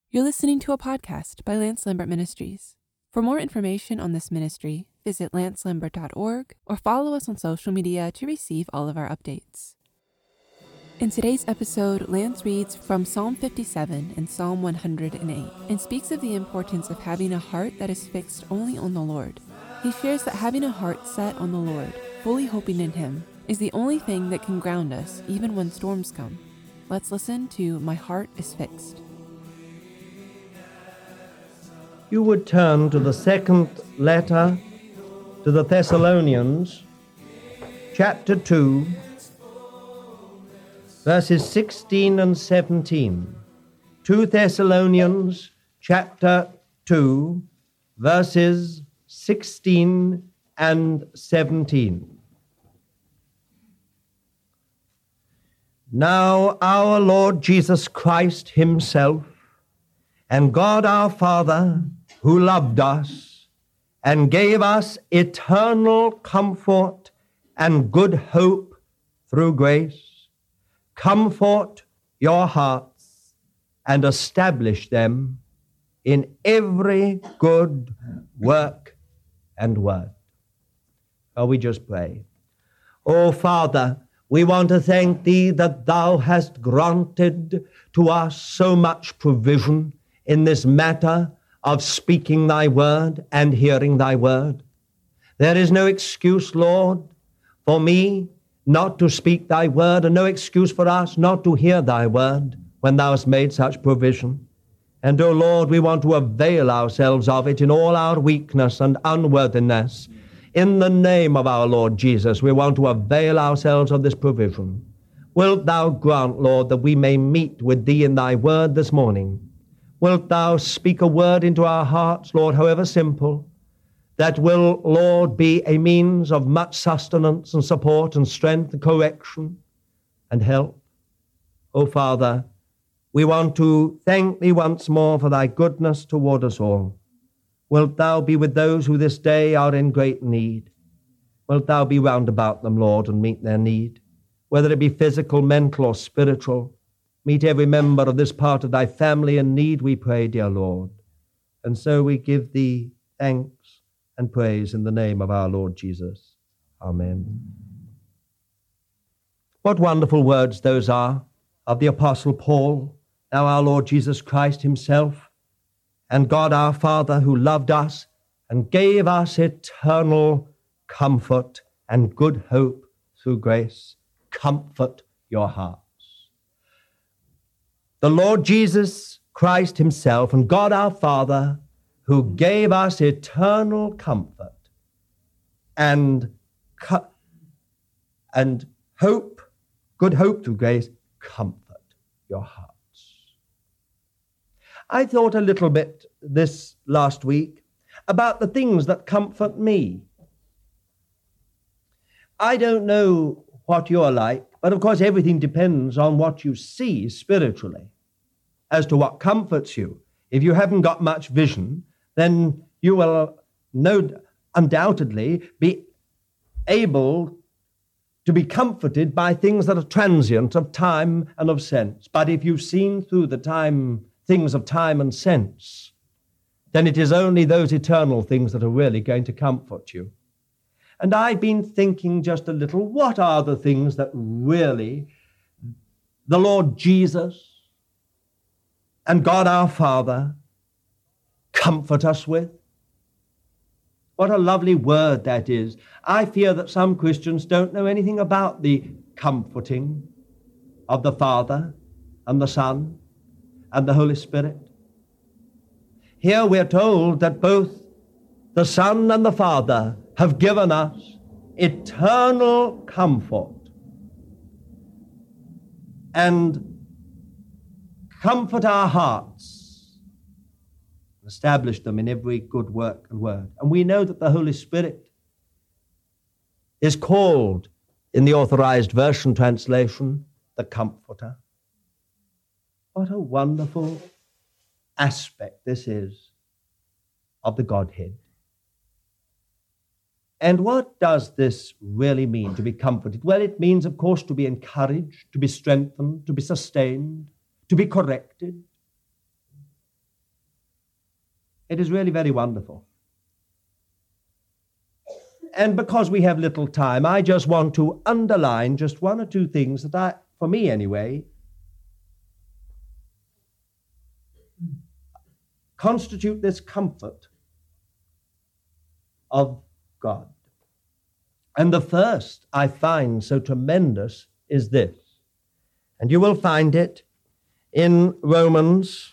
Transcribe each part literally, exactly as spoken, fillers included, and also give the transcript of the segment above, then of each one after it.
You're listening to a podcast by Lance Lambert Ministries. For more information on this ministry, visit lance lambert dot org or follow us on social media to receive all of our updates. In today's episode, Lance reads from Psalm fifty-seven and Psalm one hundred eight and speaks of the importance of having a heart that is fixed only on the Lord. He shares that having a heart set on the Lord, fully hoping in Him, is the only thing that can ground us even when storms come. Let's listen to My Heart is Fixed. You would turn to the second letter to the Thessalonians, chapter two, verses sixteen and seventeen. Second Thessalonians, chapter two, verses sixteen and seventeen. Now our Lord Jesus Christ Himself and God our Father, who loved us and gave us eternal comfort and good hope through grace, comfort your hearts and establish them in every good work and word. Shall we just pray? Oh, Father, we want to thank Thee that Thou hast granted to us so much provision in this matter of speaking Thy word and hearing Thy word. There is no excuse, Lord, for me not to speak Thy word, and no excuse for us not to hear Thy word when Thou hast made such provision. And, O Lord, we want to avail ourselves of it in all our weakness and unworthiness. In the name of our Lord Jesus, we want to avail ourselves of this provision. Wilt Thou grant, Lord, that we may meet with Thee in Thy word this morning? Wilt Thou speak a word into our hearts, Lord, however simple, that will, Lord, be a means of much sustenance and support and strength and correction and help? O Father, we want to thank Thee once more for Thy goodness toward us all. Wilt Thou be with those who this day are in great need? Wilt Thou be round about them, Lord, and meet their need, whether it be physical, mental, or spiritual? Meet every member of this part of Thy family in need, we pray, dear Lord. And so we give Thee thanks and praise in the name of our Lord Jesus. Amen. What wonderful words those are of the Apostle Paul. Now our Lord Jesus Christ Himself and God our Father, who loved us and gave us eternal comfort and good hope through grace, comfort your heart. The Lord Jesus Christ Himself and God our Father, who gave us eternal comfort and, co- and hope, good hope through grace, comfort your hearts. I thought a little bit this last week about the things that comfort me. I don't know what you're like, but of course everything depends on what you see spiritually as to what comforts you. If you haven't got much vision, then you will no, undoubtedly be able to be comforted by things that are transient of time and of sense. But if you've seen through the time, things of time and sense, then it is only those eternal things that are really going to comfort you. And I've been thinking just a little, what are the things that really the Lord Jesus and God our Father comfort us with? What a lovely word that is. I fear that some Christians don't know anything about the comforting of the Father and the Son and the Holy Spirit. Here we're told that both the Son and the Father have given us eternal comfort and comfort our hearts, establish them in every good work and word. And we know that the Holy Spirit is called, in the Authorized Version translation, the Comforter. What a wonderful aspect this is of the Godhead. And what does this really mean, to be comforted? Well, it means, of course, to be encouraged, to be strengthened, to be sustained, to be corrected. It is really very wonderful. And because we have little time, I just want to underline just one or two things that I, for me anyway, constitute this comfort of God. And the first I find so tremendous is this, and you will find it in Romans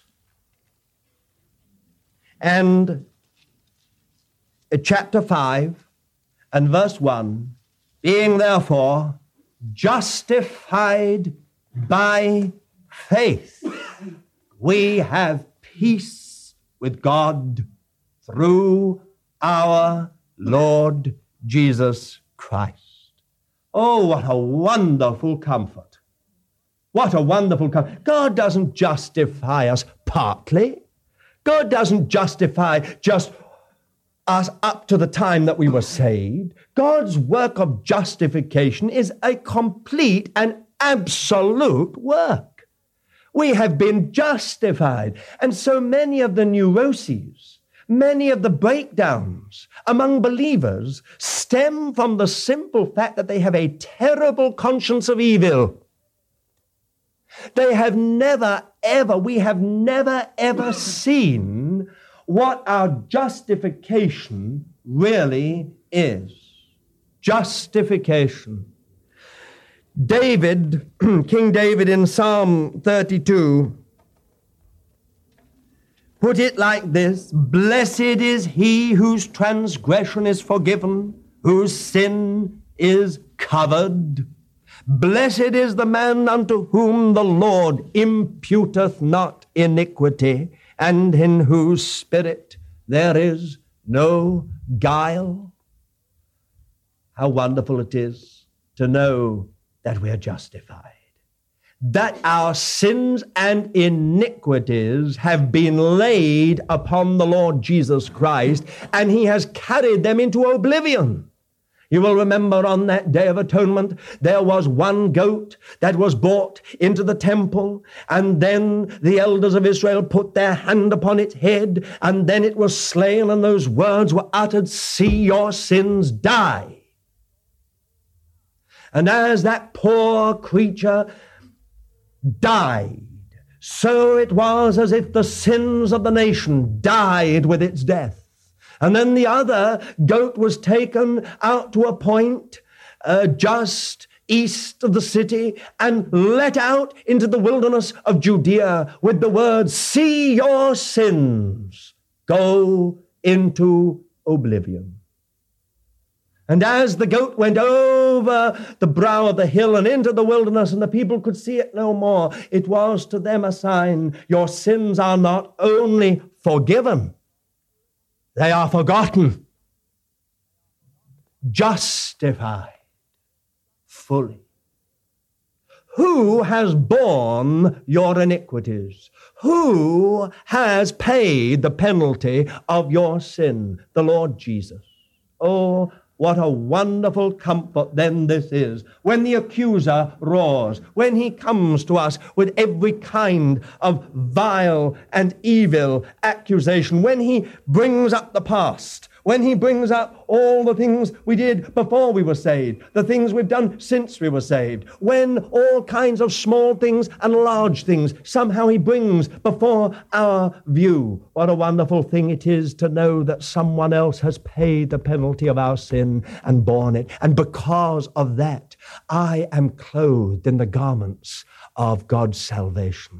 and chapter five and verse one, being therefore justified by faith, we have peace with God through our Lord Jesus Christ. Oh, what a wonderful comfort. What a wonderful comfort. God doesn't justify us partly. God doesn't justify just us up to the time that we were saved. God's work of justification is a complete and absolute work. We have been justified. And so many of the neuroses, many of the breakdowns among believers stem from the simple fact that they have a terrible conscience of evil. They have never, ever, we have never, ever seen what our justification really is. Justification. David, King David in Psalm thirty-two, put it like this: blessed is he whose transgression is forgiven, whose sin is covered. Blessed is the man unto whom the Lord imputeth not iniquity, and in whose spirit there is no guile. How wonderful it is to know that we are justified, that our sins and iniquities have been laid upon the Lord Jesus Christ, and he has carried them into oblivion. You will remember on that Day of Atonement, there was one goat that was brought into the temple, and then the elders of Israel put their hand upon its head, and then it was slain, and those words were uttered, "See your sins die." And as that poor creature died, so it was as if the sins of the nation died with its death. And then the other goat was taken out to a point uh, just east of the city and let out into the wilderness of Judea with the words, "See your sins go into oblivion." And as the goat went over the brow of the hill and into the wilderness, and the people could see it no more, it was to them a sign: your sins are not only forgiven, they are forgotten, justified fully. Who has borne your iniquities? Who has paid the penalty of your sin? The Lord Jesus. Oh, what a wonderful comfort then this is, when the accuser roars, when he comes to us with every kind of vile and evil accusation, when he brings up the past, when he brings up all the things we did before we were saved, the things we've done since we were saved, when all kinds of small things and large things somehow he brings before our view. What a wonderful thing it is to know that someone else has paid the penalty of our sin and borne it. And because of that, I am clothed in the garments of God's salvation.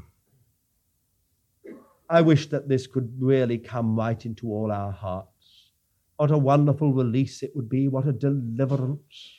I wish that this could really come right into all our hearts. What a wonderful release it would be. What a deliverance.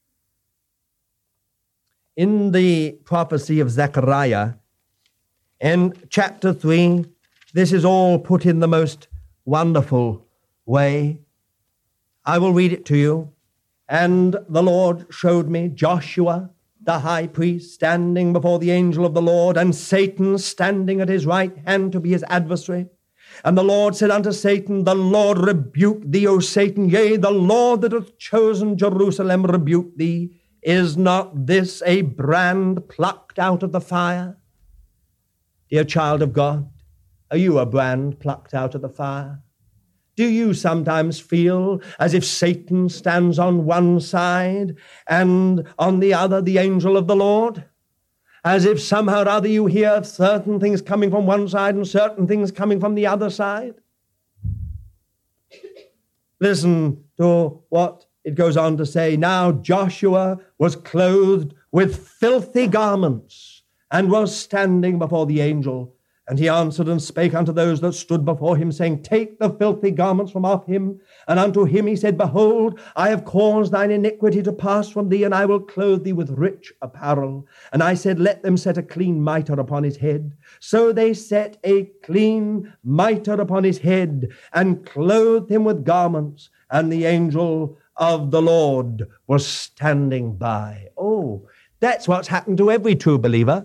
In the prophecy of Zechariah, in chapter three, this is all put in the most wonderful way. I will read it to you. And the Lord showed me Joshua, the high priest, standing before the angel of the Lord, and Satan standing at his right hand to be his adversary. And the Lord said unto Satan, The Lord rebuke thee, O Satan, yea, the Lord that hath chosen Jerusalem rebuke thee. Is not this a brand plucked out of the fire? Dear child of God, are you a brand plucked out of the fire? Do you sometimes feel as if Satan stands on one side and on the other the angel of the Lord? As if somehow or other you hear certain things coming from one side and certain things coming from the other side? Listen to what it goes on to say. Now Joshua was clothed with filthy garments and was standing before the angel. And he answered and spake unto those that stood before him, saying, Take the filthy garments from off him. And unto him he said, Behold, I have caused thine iniquity to pass from thee, and I will clothe thee with rich apparel. And I said, Let them set a clean mitre upon his head. So they set a clean mitre upon his head, and clothed him with garments. And the angel of the Lord was standing by. Oh, that's what's happened to every true believer.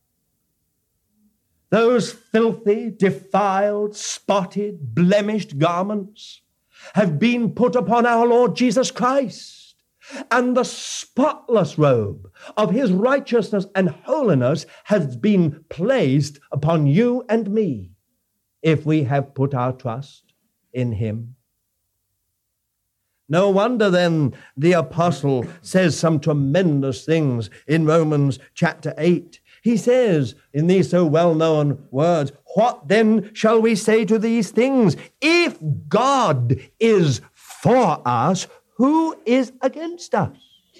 Those filthy, defiled, spotted, blemished garments have been put upon our Lord Jesus Christ, and the spotless robe of his righteousness and holiness has been placed upon you and me if we have put our trust in him. No wonder then the apostle says some tremendous things in Romans chapter eight. He says in these so well-known words, What then shall we say to these things? If God is for us, who is against us?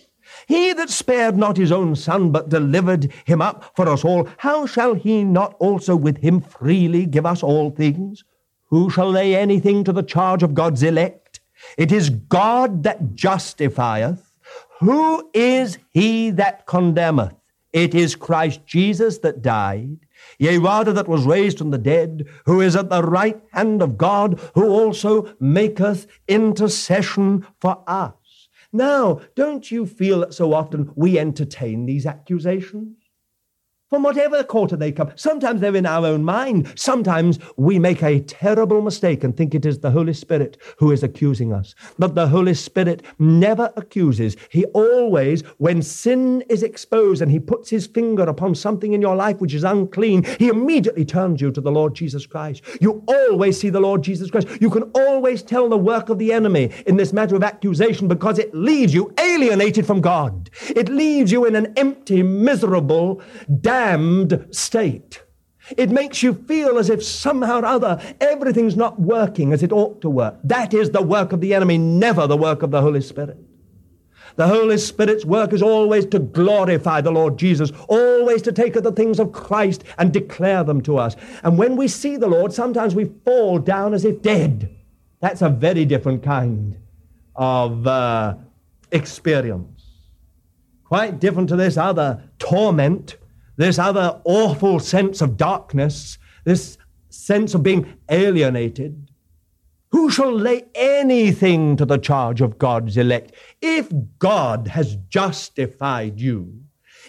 He that spared not his own son, but delivered him up for us all, how shall he not also with him freely give us all things? Who shall lay anything to the charge of God's elect? It is God that justifieth. Who is he that condemneth? It is Christ Jesus that died, yea, rather that was raised from the dead, who is at the right hand of God, who also maketh intercession for us. Now, don't you feel that so often we entertain these accusations? From whatever quarter they come. Sometimes they're in our own mind. Sometimes we make a terrible mistake and think it is the Holy Spirit who is accusing us. But the Holy Spirit never accuses. He always, when sin is exposed and he puts his finger upon something in your life which is unclean, he immediately turns you to the Lord Jesus Christ. You always see the Lord Jesus Christ. You can always tell the work of the enemy in this matter of accusation because it leaves you alienated from God. It leaves you in an empty, miserable, damned state. It makes you feel as if somehow or other everything's not working as it ought to work. That is the work of the enemy, never the work of the Holy Spirit. The Holy Spirit's work is always to glorify the Lord Jesus, always to take the things of Christ and declare them to us. And when we see the Lord, sometimes we fall down as if dead. That's a very different kind of uh, experience. Quite different to this other torment, this other awful sense of darkness, this sense of being alienated. Who shall lay anything to the charge of God's elect? If God has justified you,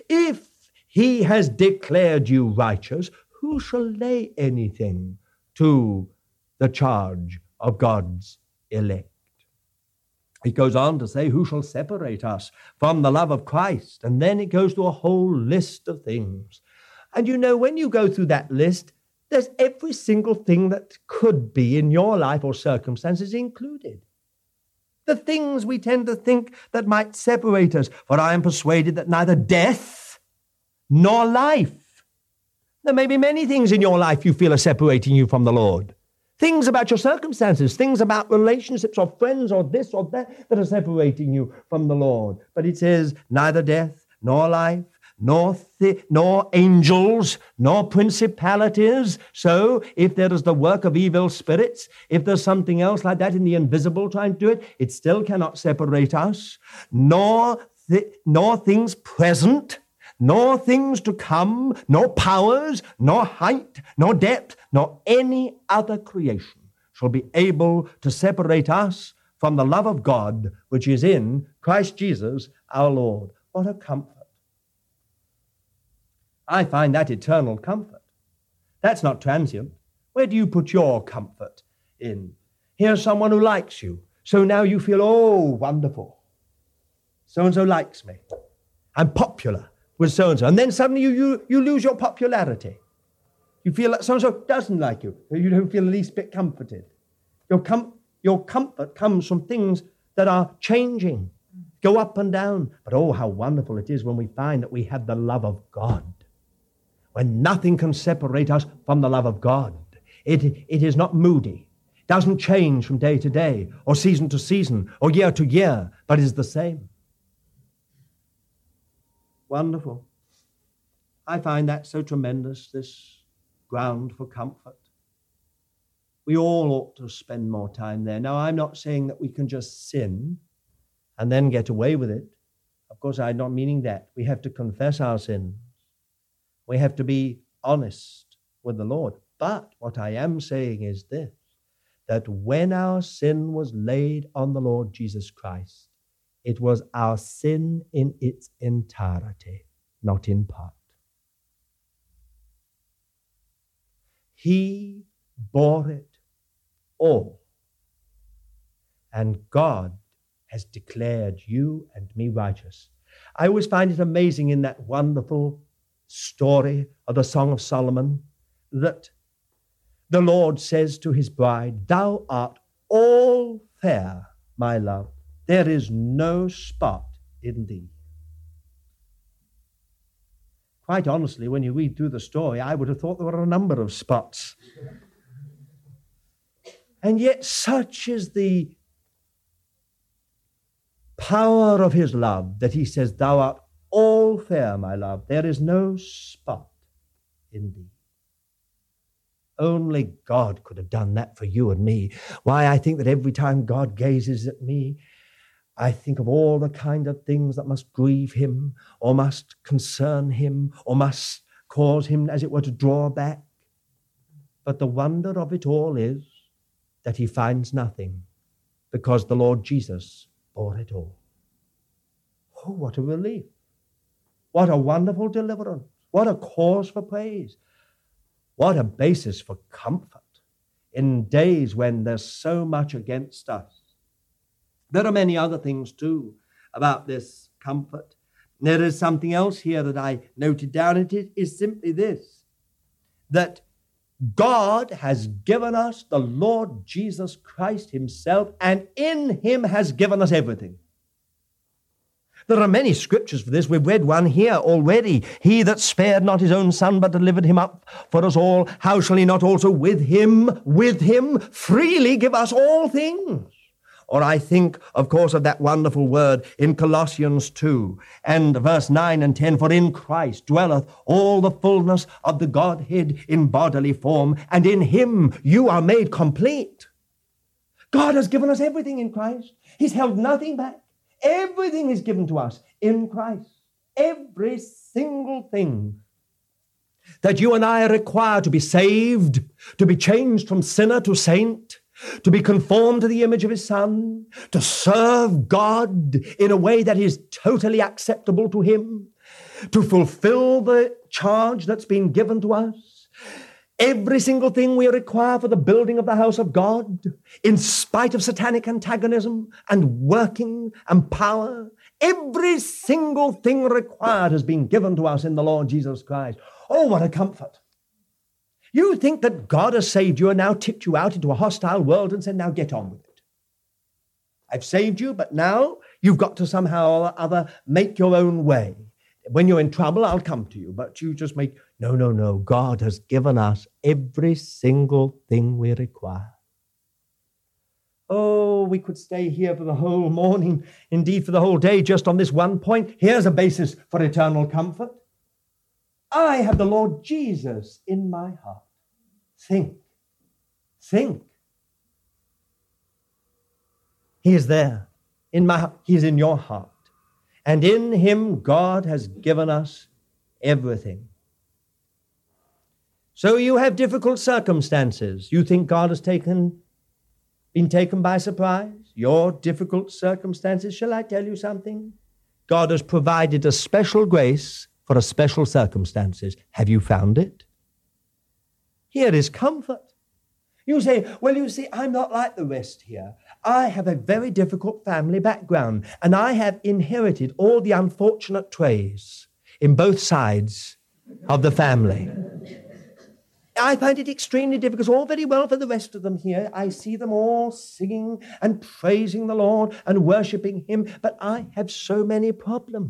if he has declared you righteous, who shall lay anything to the charge of God's elect? It goes on to say, who shall separate us from the love of Christ? And then it goes to a whole list of things. And you know, when you go through that list, there's every single thing that could be in your life or circumstances included. The things we tend to think that might separate us. For I am persuaded that neither death nor life. There may be many things in your life you feel are separating you from the Lord. Things about your circumstances, things about relationships or friends or this or that that are separating you from the Lord. But it says neither death nor life, nor th- nor angels, nor principalities. So if there is the work of evil spirits, if there's something else like that in the invisible trying to do it, it still cannot separate us. Nor, th- nor things present, nor things to come, nor powers, nor height, nor depth, nor any other creation shall be able to separate us from the love of God, which is in Christ Jesus our Lord. What a comfort. I find that eternal comfort. That's not transient. Where do you put your comfort in? Here's someone who likes you. So now you feel, oh, wonderful. So-and-so likes me. I'm popular with so-and-so. And then suddenly you, you, you lose your popularity. You feel that so-and-so doesn't like you. You don't feel the least bit comforted. Your com- Your comfort comes from things that are changing, go up and down. But oh, how wonderful it is when we find that we have the love of God, when nothing can separate us from the love of God. It, it is not moody, doesn't change from day to day, or season to season, or year to year, but is the same. Wonderful. I find that so tremendous, this ground for comfort. We all ought to spend more time there. Now, I'm not saying that we can just sin and then get away with it. Of course, I'm not meaning that. We have to confess our sins. We have to be honest with the Lord. But what I am saying is this, that when our sin was laid on the Lord Jesus Christ, it was our sin in its entirety, not in part. He bore it all. And God has declared you and me righteous. I always find it amazing in that wonderful story of the Song of Solomon that the Lord says to his bride, "Thou art all fair, my love. There is no spot in thee." Quite honestly, when you read through the story, I would have thought there were a number of spots. And yet such is the power of his love that he says, "Thou art all fair, my love. There is no spot in thee." Only God could have done that for you and me. Why, I think that every time God gazes at me, I think of all the kind of things that must grieve him, or must concern him, or must cause him, as it were, to draw back. But the wonder of it all is that he finds nothing, because the Lord Jesus bore it all. Oh, what a relief. What a wonderful deliverance. What a cause for praise. What a basis for comfort in days when there's so much against us. There are many other things, too, about this comfort. There is something else here that I noted down. It is simply this, that God has given us the Lord Jesus Christ himself, and in him has given us everything. There are many scriptures for this. We've read one here already. He that spared not his own son, but delivered him up for us all, how shall he not also with him, with him, freely give us all things? Or I think, of course, of that wonderful word in Colossians two and verse nine and ten, "For in Christ dwelleth all the fullness of the Godhead in bodily form, and in him you are made complete." God has given us everything in Christ. He's held nothing back. Everything is given to us in Christ. Every single thing that you and I require to be saved, to be changed from sinner to saint, to be conformed to the image of his Son, to serve God in a way that is totally acceptable to him, to fulfill the charge that's been given to us. Every single thing we require for the building of the house of God, in spite of satanic antagonism and working and power, every single thing required has been given to us in the Lord Jesus Christ. Oh, what a comfort. You think that God has saved you and now tipped you out into a hostile world and said, "Now get on with it. I've saved you, but now you've got to somehow or other make your own way. When you're in trouble, I'll come to you, but you just make..." No, no, no. God has given us every single thing we require. Oh, we could stay here for the whole morning, indeed for the whole day, just on this one point. Here's a basis for eternal comfort. I have the Lord Jesus in my heart. Think, think. He is there in my heart. He is in your heart. And in him, God has given us everything. So you have difficult circumstances. You think God has taken, been taken by surprise? Your difficult circumstances, shall I tell you something? God has provided a special grace for a special circumstances. Have you found it? Here is comfort. You say, "Well, you see, I'm not like the rest here. I have a very difficult family background, and I have inherited all the unfortunate traits in both sides of the family." I find it extremely difficult. It's all very well for the rest of them here. I see them all singing and praising the Lord and worshipping him, but I have so many problems.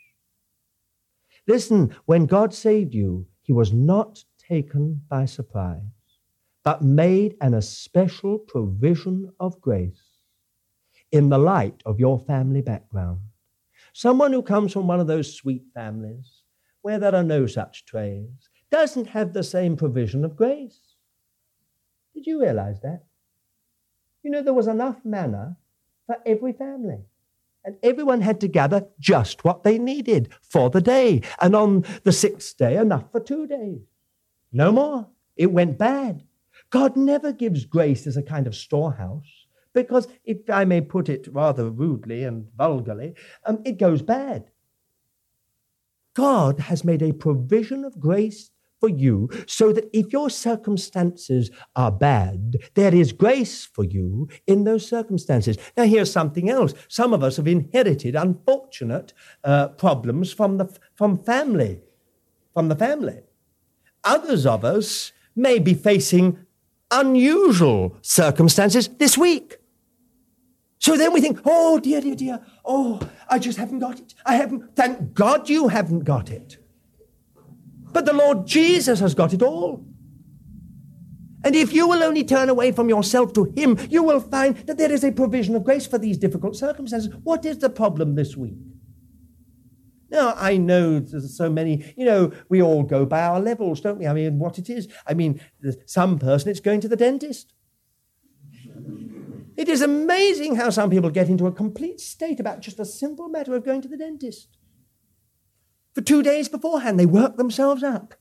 Listen, when God saved you, he was not taken by surprise, but made an especial provision of grace in the light of your family background. Someone who comes from one of those sweet families where there are no such trays doesn't have the same provision of grace. Did you realize that? You know, there was enough manna for every family, and everyone had to gather just what they needed for the day, and on the sixth day, enough for two days. No more. It went bad. God never gives grace as a kind of storehouse, because, if I may put it rather rudely and vulgarly, um, it goes bad. God has made a provision of grace for you so that if your circumstances are bad, there is grace for you in those circumstances. Now, here's something else. Some of us have inherited unfortunate uh, problems from the from family, from the family. Others of us may be facing unusual circumstances this week. So then we think, oh, dear, dear, dear, oh, I just haven't got it. I haven't, thank God you haven't got it. But the Lord Jesus has got it all. And if you will only turn away from yourself to him, you will find that there is a provision of grace for these difficult circumstances. What is the problem this week? Now, I know there's so many, you know, we all go by our levels, don't we? I mean, what it is. I mean, some person, it's going to the dentist. It is amazing how some people get into a complete state about just a simple matter of going to the dentist. For two days beforehand, they work themselves up.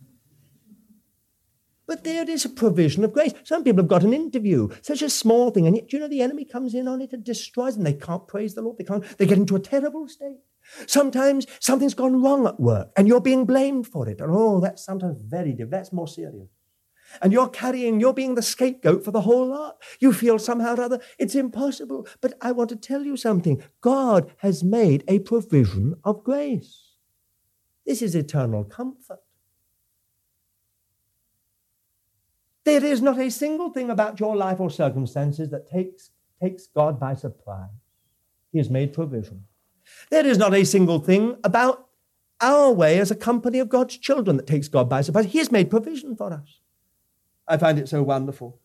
But there is a provision of grace. Some people have got an interview, such a small thing, and yet, you know, the enemy comes in on it and destroys them. They can't praise the Lord. They can't. They get into a terrible state. Sometimes something's gone wrong at work, and you're being blamed for it. And oh, that's sometimes very different. That's more serious. And you're carrying, you're being the scapegoat for the whole lot. You feel somehow or other it's impossible. But I want to tell you something. God has made a provision of grace. This is eternal comfort. There is not a single thing about your life or circumstances that takes, takes God by surprise. He has made provision. There is not a single thing about our way as a company of God's children that takes God by surprise. He has made provision for us. I find it so wonderful.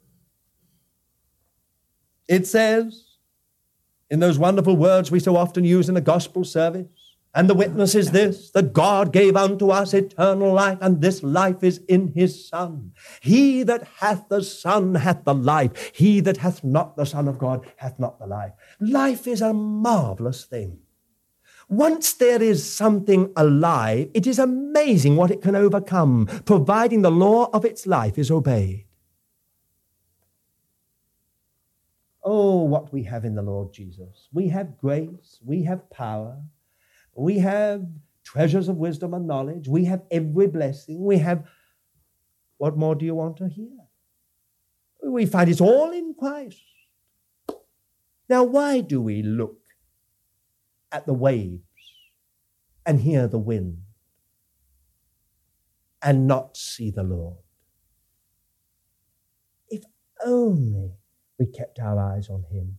It says, in those wonderful words we so often use in the gospel service, and the witness is this, that God gave unto us eternal life, and this life is in his Son. He that hath the Son hath the life. He that hath not the Son of God hath not the life. Life is a marvelous thing. Once there is something alive, it is amazing what it can overcome, providing the law of its life is obeyed. Oh, what we have in the Lord Jesus. We have grace, we have power, we have treasures of wisdom and knowledge, we have every blessing, we have... What more do you want to hear? We find it's all in Christ. Now, why do we look at the waves and hear the wind and not see the Lord? If only we kept our eyes on him.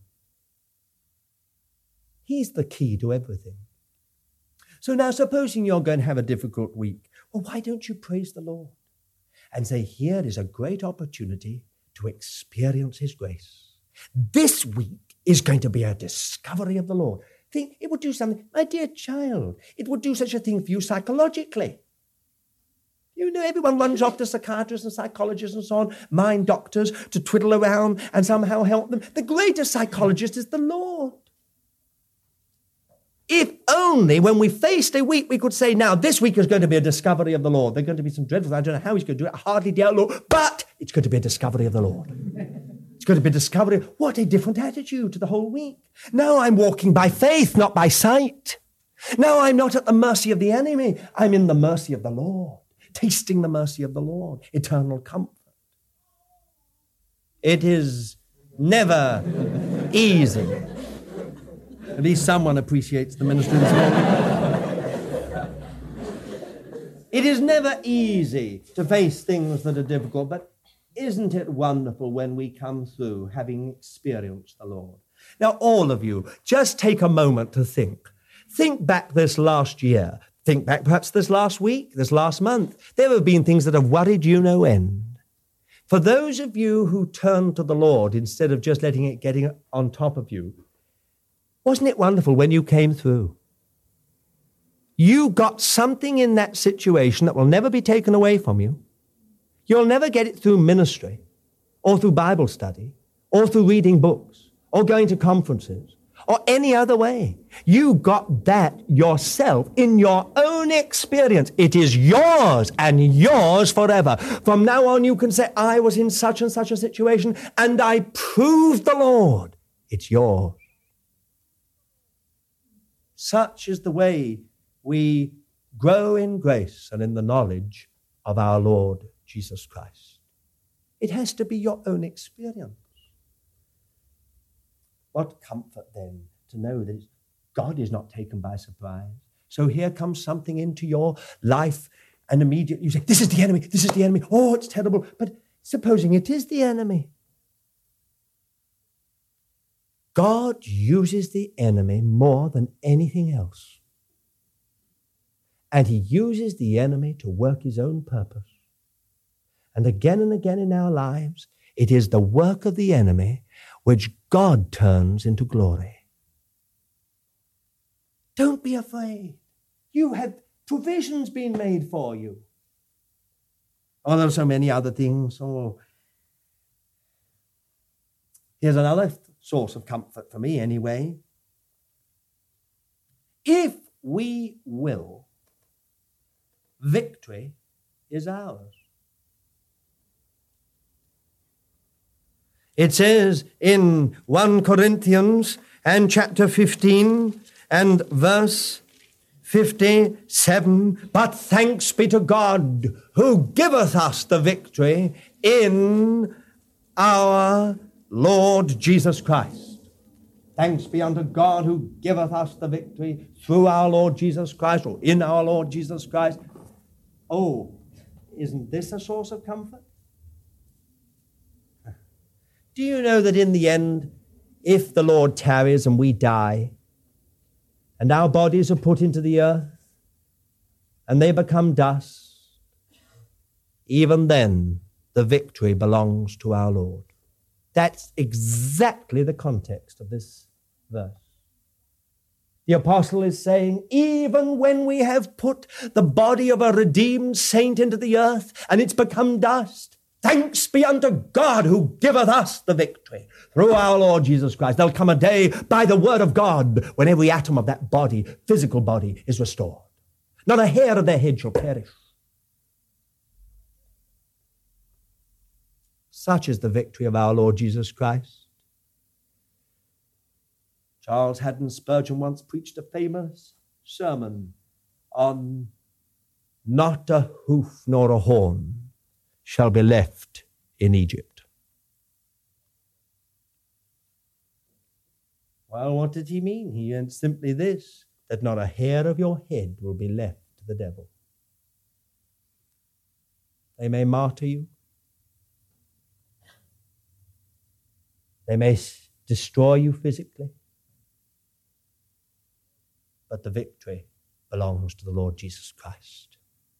He's the key to everything. So now, supposing you're going to have a difficult week, well, why don't you praise the Lord and say, here is a great opportunity to experience his grace. This week is going to be a discovery of the Lord. Think, it would do something. My dear child, it would do such a thing for you psychologically. You know, everyone runs off to psychiatrists and psychologists and so on, mind doctors, to twiddle around and somehow help them. The greatest psychologist is the Lord. If only when we faced a week, we could say, now, this week is going to be a discovery of the Lord. There are going to be some dreadful, I don't know how he's going to do it, I hardly dare Lord, but it's going to be a discovery of the Lord. It's going to be a discovery. What a different attitude to the whole week. Now I'm walking by faith, not by sight. Now I'm not at the mercy of the enemy. I'm in the mercy of the Lord, tasting the mercy of the Lord, eternal comfort. It is never easy. At least someone appreciates the ministry this morning. It is never easy to face things that are difficult, but isn't it wonderful when we come through having experienced the Lord? Now, all of you, just take a moment to think. Think back this last year. Think back perhaps this last week, this last month. There have been things that have worried you no end. For those of you who turned to the Lord instead of just letting it get on top of you, wasn't it wonderful when you came through? You got something in that situation that will never be taken away from you. You'll never get it through ministry or through Bible study or through reading books or going to conferences or any other way. You got that yourself in your own experience. It is yours and yours forever. From now on, you can say, I was in such and such a situation and I proved the Lord. It's yours. Such is the way we grow in grace and in the knowledge of our Lord Jesus Christ. It has to be your own experience. What comfort then to know that God is not taken by surprise. So here comes something into your life and immediately you say, this is the enemy, this is the enemy. Oh, it's terrible. But supposing it is the enemy. God uses the enemy more than anything else. And he uses the enemy to work his own purpose. And again and again in our lives, it is the work of the enemy which God turns into glory. Don't be afraid. You have provisions being made for you. Oh, there are so many other things. Oh, here's another source of comfort for me anyway. If we will, victory is ours. It says in First Corinthians and chapter fifteen and verse fifty-seven, but thanks be to God who giveth us the victory in our Lord Jesus Christ. Thanks be unto God who giveth us the victory through our Lord Jesus Christ, or in our Lord Jesus Christ. Oh, isn't this a source of comfort? Do you know that in the end, if the Lord tarries and we die, and our bodies are put into the earth, and they become dust, even then the victory belongs to our Lord. That's exactly the context of this verse. The apostle is saying, even when we have put the body of a redeemed saint into the earth, and it's become dust, thanks be unto God who giveth us the victory through our Lord Jesus Christ. There'll come a day by the word of God when every atom of that body, physical body, is restored. Not a hair of their head shall perish. Such is the victory of our Lord Jesus Christ. Charles Haddon Spurgeon once preached a famous sermon on not a hoof nor a horn shall be left in Egypt. Well, what did he mean? He meant simply this, that not a hair of your head will be left to the devil. They may martyr you. They may destroy you physically. But the victory belongs to the Lord Jesus Christ.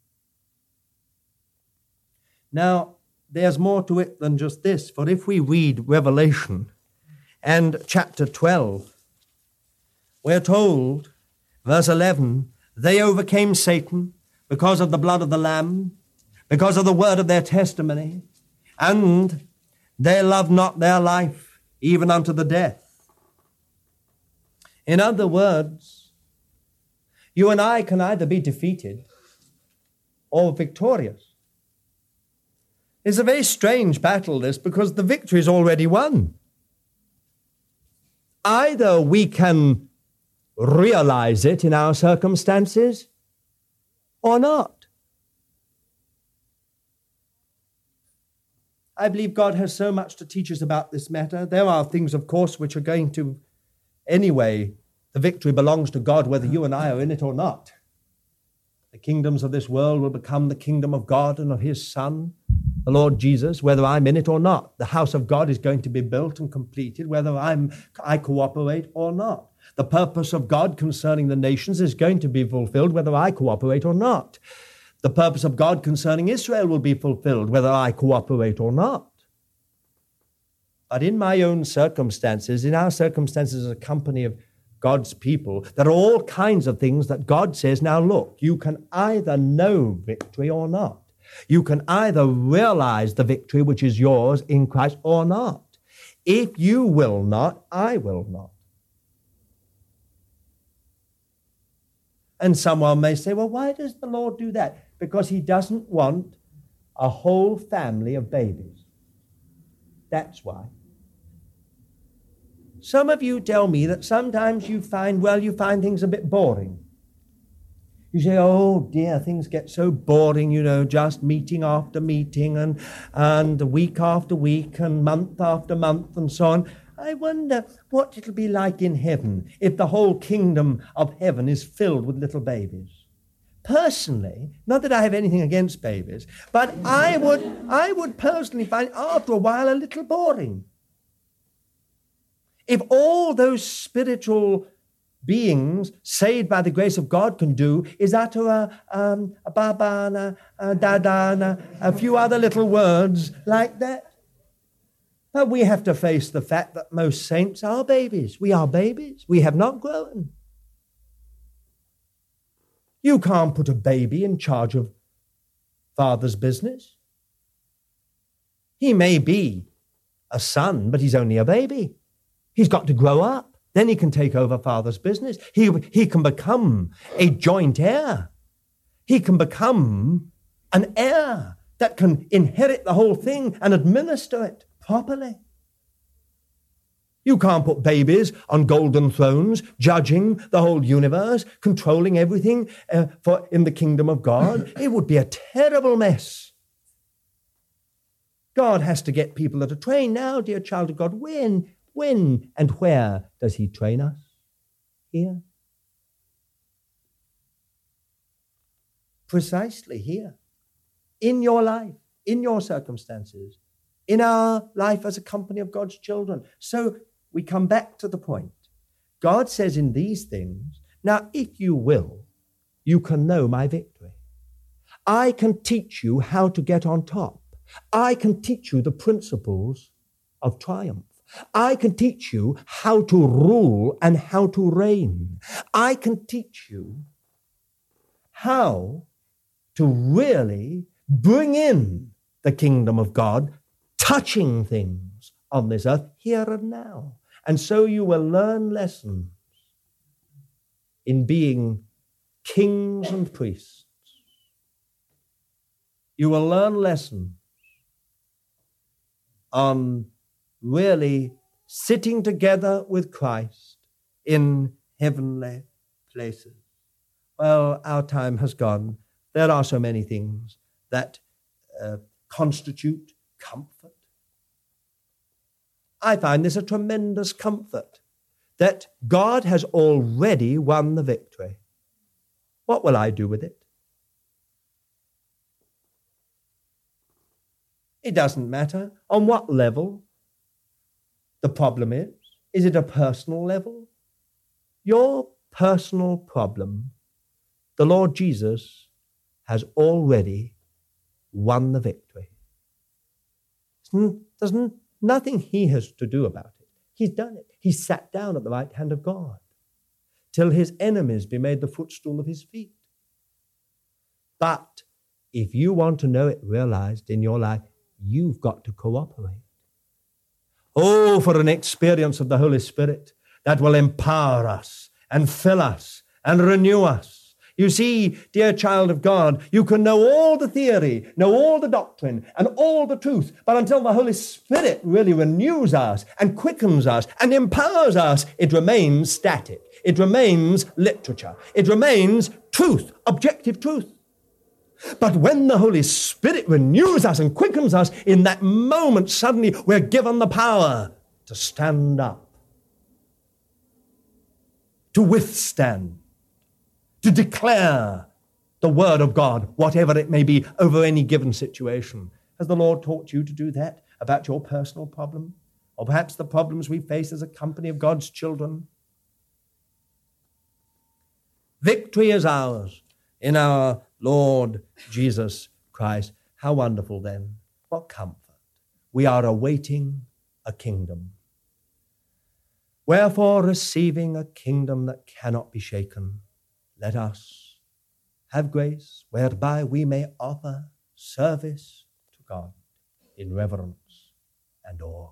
Now, there's more to it than just this, for if we read Revelation and chapter twelve, we're told, verse eleven, they overcame Satan because of the blood of the Lamb, because of the word of their testimony, and they loved not their life, even unto the death. In other words, you and I can either be defeated or victorious. It's a very strange battle, this, because the victory is already won. Either we can realize it in our circumstances or not. I believe God has so much to teach us about this matter. There are things, of course, which are going to, anyway, the victory belongs to God whether you and I are in it or not. The kingdoms of this world will become the kingdom of God and of his Son, the Lord Jesus, whether I'm in it or not. The house of God is going to be built and completed, whether I'm, I cooperate or not. The purpose of God concerning the nations is going to be fulfilled, whether I cooperate or not. The purpose of God concerning Israel will be fulfilled, whether I cooperate or not. But in my own circumstances, in our circumstances as a company of God's people, there are all kinds of things that God says, now look, you can either know victory or not. You can either realize the victory which is yours in Christ or not. If you will not, I will not. And someone may say, well, why does the Lord do that? Because he doesn't want a whole family of babies. That's why. Some of you tell me that sometimes you find, well, you find things a bit boring. You say, oh dear, things get so boring, you know, just meeting after meeting and, and week after week and month after month and so on. I wonder what it'll be like in heaven if the whole kingdom of heaven is filled with little babies. Personally, not that I have anything against babies, but I would, I would personally find it after a while a little boring. If all those spiritual beings saved by the grace of God can do is utter a, um, a baba and a, a dada and a, a few other little words like that. But we have to face the fact that most saints are babies. We are babies. We have not grown. You can't put a baby in charge of Father's business. He may be a son, but he's only a baby. He's got to grow up. Then he can take over Father's business. He, he can become a joint heir. He can become an heir that can inherit the whole thing and administer it properly. You can't put babies on golden thrones, judging the whole universe, controlling everything uh, for in the kingdom of God. It would be a terrible mess. God has to get people that are trained. Now, dear child of God, when, when and where does he train us? Here. Precisely here. In your life, in your circumstances, in our life as a company of God's children. So we come back to the point. God says in these things, now if you will, you can know my victory. I can teach you how to get on top. I can teach you the principles of triumph. I can teach you how to rule and how to reign. I can teach you how to really bring in the kingdom of God, touching things on this earth here and now. And so you will learn lessons in being kings and priests. You will learn lessons on really sitting together with Christ in heavenly places. Well, our time has gone. There are so many things that uh, constitute comfort. I find this a tremendous comfort that God has already won the victory. What will I do with it? It doesn't matter on what level the problem is. Is it a personal level? Your personal problem, the Lord Jesus has already won the victory. There's nothing he has to do about it. He's done it. He sat down at the right hand of God till his enemies be made the footstool of his feet. But if you want to know it realized in your life, you've got to cooperate. Oh, for an experience of the Holy Spirit that will empower us and fill us and renew us. You see, dear child of God, you can know all the theory, know all the doctrine and all the truth, but until the Holy Spirit really renews us and quickens us and empowers us, it remains static. It remains literature. It remains truth, objective truth. But when the Holy Spirit renews us and quickens us, in that moment, suddenly we're given the power to stand up, to withstand, to declare the Word of God, whatever it may be, over any given situation. Has the Lord taught you to do that about your personal problem? Or perhaps the problems we face as a company of God's children? Victory is ours in our Lord Jesus Christ. How wonderful then. What comfort. We are awaiting a kingdom. Wherefore, receiving a kingdom that cannot be shaken, let us have grace whereby we may offer service to God in reverence and awe.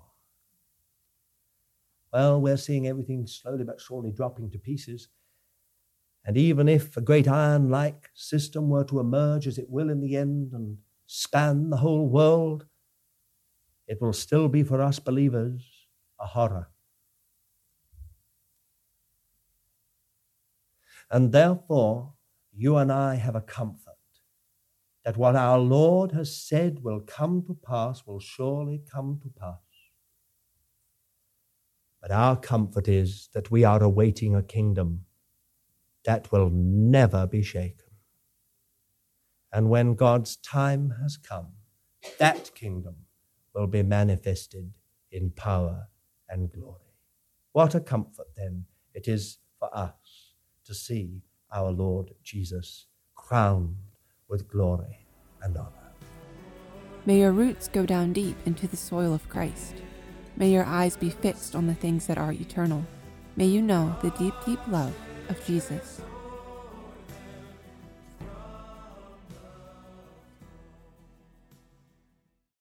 Well, we're seeing everything slowly but surely dropping to pieces. And even if a great iron-like system were to emerge, as it will in the end, and span the whole world, it will still be for us believers a horror. And therefore, you and I have a comfort that what our Lord has said will come to pass will surely come to pass. But our comfort is that we are awaiting a kingdom that will never be shaken. And when God's time has come, that kingdom will be manifested in power and glory. What a comfort then it is for us to see our Lord Jesus crowned with glory and honor. May your roots go down deep into the soil of Christ. May your eyes be fixed on the things that are eternal. May you know the deep, deep love of Jesus.